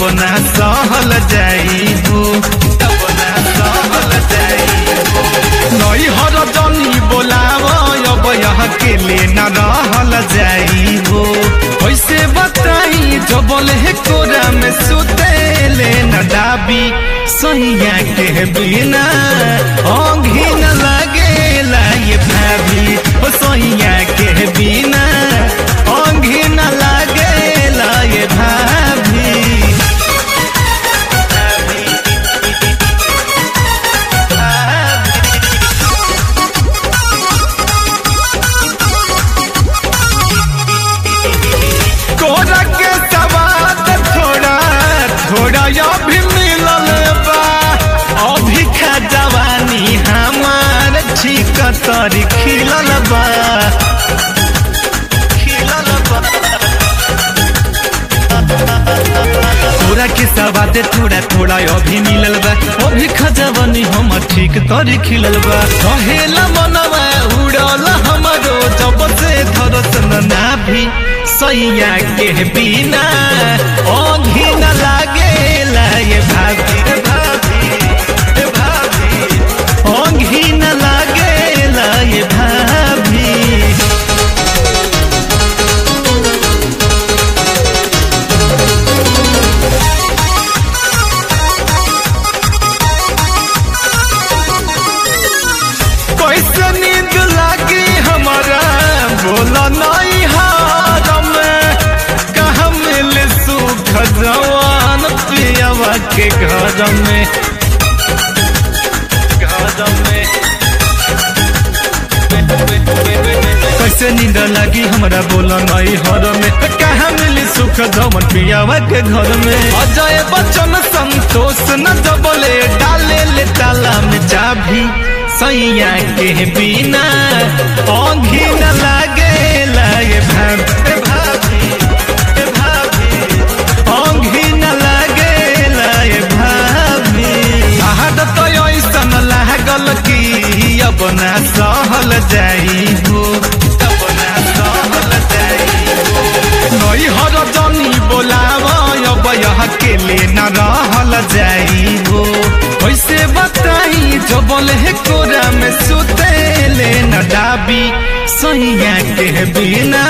ना सहल जाई हो, तब ना सहल जाई हो। नई हर जनी बोलाव अब यहाँ के ले न रहल जाई हो। कैसे बताई जो बोले कोरा में सुतेले न डाबी सैया के बिना ओंघी न लगेला ये भाभी ओ सैया के बिना ओंघी न लगेला ये भाभी। कोरा के सवाद थोड़ा थोड़ा अभी मिलल बा, अभी खा जवानी हमार ठीक तरी खिलल बा, खिलल बा। कोरा के सवाद थोड़ा थोड़ा अभी मिलल बा, अभी खा जवानी हमार ठीक तरी खिलल बा। कहेला मनवा उड़ल हमरो जब से धरत ना भी सैया के बिना ओंघी न लागेला ये भाभी भाभी भाभी, ओंघी न लागेला ये भाभी। कैसे नींद लागी हमारा बोला नहीं हार में, कहाँ मिल सुख जवान पियावा के घर में, घर में। कैसे नींद लागी हमारा बोला नहीं हर में, कहाँ मिली सुख जवान पियावा के घर में। अजय बच्चन संतोष न जबले डाले ले ताला में चाबी सैया के बिना ओंघी न लागेला ये भाभी भाभी भाभी, ओंघी न लागेला ये भाभी। आहट तो ऐसन लागल कि अब ना सहल जाई हो, तब ना सहल जाई हो। नई हर जनी बोलाव अब यहाँ के ले न रहल जाई हो। कैसे बताई जो बोले कोरा में सुतेले न डाबी सैया के बिना